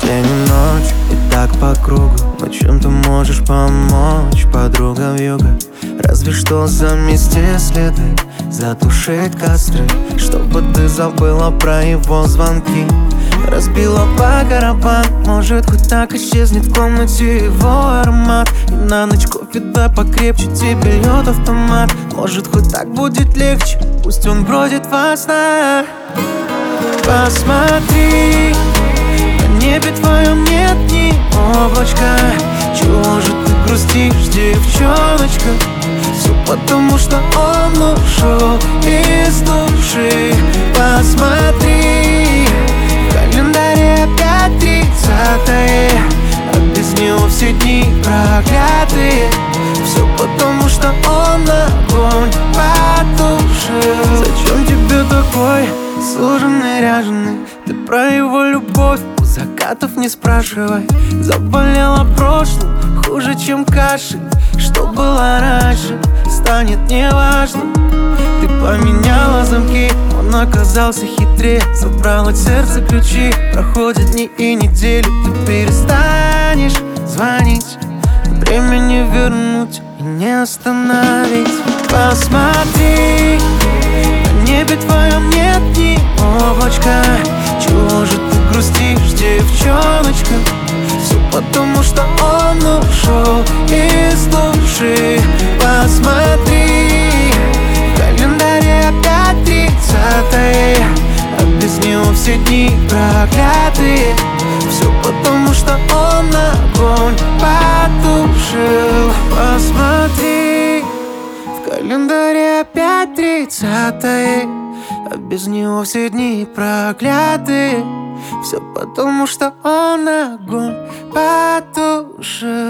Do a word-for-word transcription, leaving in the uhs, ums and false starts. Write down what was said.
День и ночь, и так по кругу. Но чем ты можешь помочь, подруга вьюга? Разве что замести следы, затушить костры, чтобы ты забыла про его звонки. Разбила по барабан, может хоть так исчезнет в комнате его аромат. И на ночь кофе да покрепче тебе льет автомат. Может хоть так будет легче, пусть он бродит во снах. Посмотри, на небе твоем нет ни облачка. Чего же ты грустишь, девчоночка? Все потому, что он ушел из души. Посмотри, в календаре опять тридцатое, а без него все дни проклятые. Все потому, что он огонь потушил. Зачем тебе такой суженный, ряженый? Ты про его любовь у закатов не спрашивай. Заболела прошлым хуже, чем кашель. Что было раньше, станет неважным. Ты поменяла замки, он оказался хитрее. Забрал от сердца ключи, проходят дни и недели. Ты перестанешь звонить, время не вернуть и не остановить. Посмотри, на небе твоем нет ни облачка. Чего же ты грустишь, девчоночка? Все потому, что он ушел из души. Посмотри, в календаре опять тридцатое, а без него все дни проклятые. Все потому, что он огонь потушил. Посмотри, в календаре опять тридцатое, а без него все дни проклятые. Все потому, что он огонь потушил.